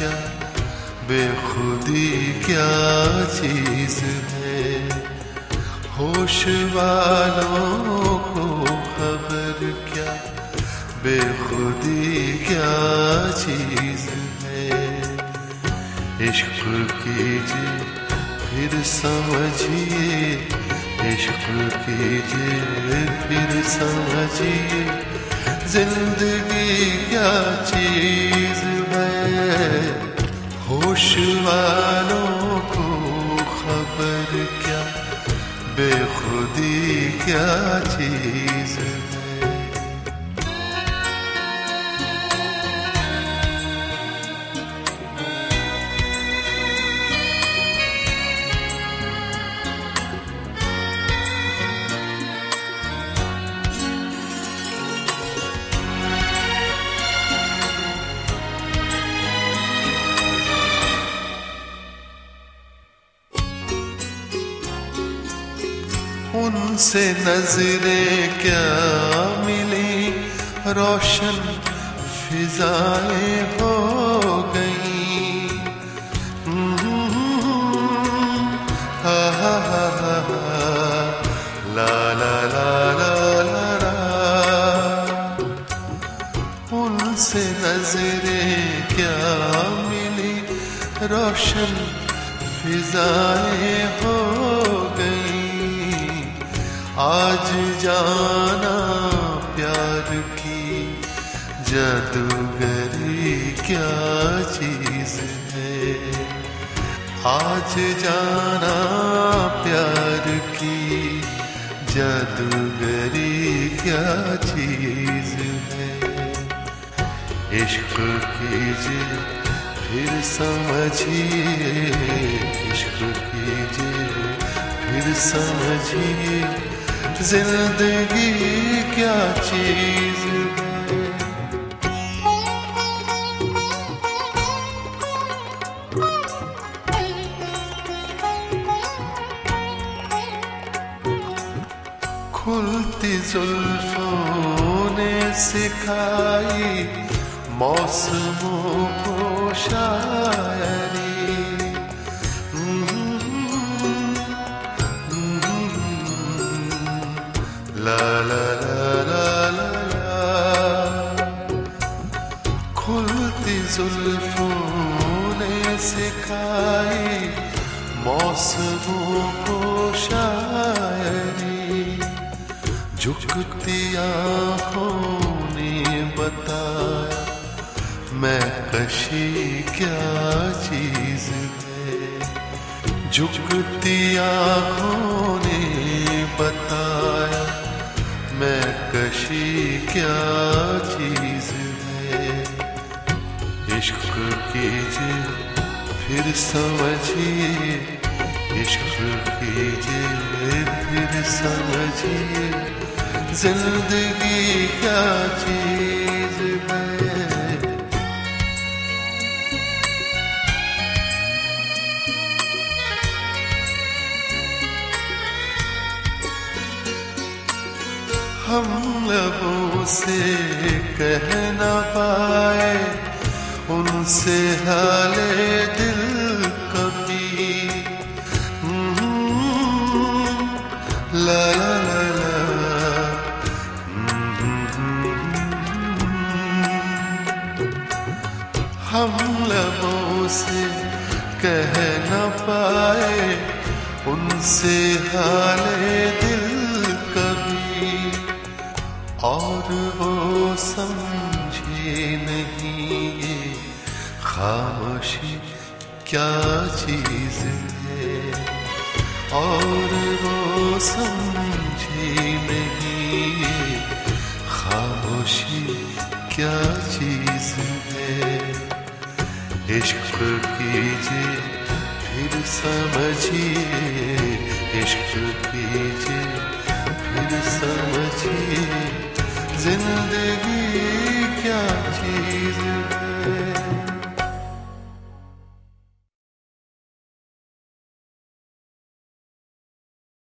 क्या, बेखुदी क्या चीज है। होश वालों को खबर क्या, बेखुदी क्या चीज है। इश्क कीजिए फिर समझिए, इश्क कीजिए फिर समझिए, जिंदगी क्या चीज है। होश वालों को खबर क्या, बेखुदी क्या चीज है। उनसे नजरें क्या मिली, रोशन फिजाएं हो गई। हा हा हा हा ला ला ला ला ला। उनसे नजरें क्या मिली, रोशन फिजाएं हो गई। आज जाना प्यार की जादूगरी क्या चीज है। आज जाना प्यार की जादूगरी क्या चीज है। इश्क कीजिए फिर समझिए, इश्क कीजिए फिर समझिए, जिंदगी क्या चीज है। खुलती जुल्फों ने सिखाई मौसमों को शायरी। ला ला ला ला ला। खुलती जुल्फों ने सिखाई मौसमों को शायरी। झुकती आँखों ने बताया मैं कशी क्या चीज है। झुकती आँखों ने बताया मैं कशी क्या चीज है। इश्क कीजिए फिर समझिए, इश्क कीजिए फिर समझिए, जिंदगी क्या चीज है। हम लबों से कह न पाए उनसे हाले दिल कभी। ला ला ला ला। हम लबों से कह न पाए उनसे हाले दिल कभी। और वो समझे नहीं ये खामोशी क्या चीज है। और वो समझे नहीं ये खामोशी क्या चीज है। इश्क कीजिए फिर समझिए, इश्क कीजिए फिर समझिए, जिंदगी क्या चीज है।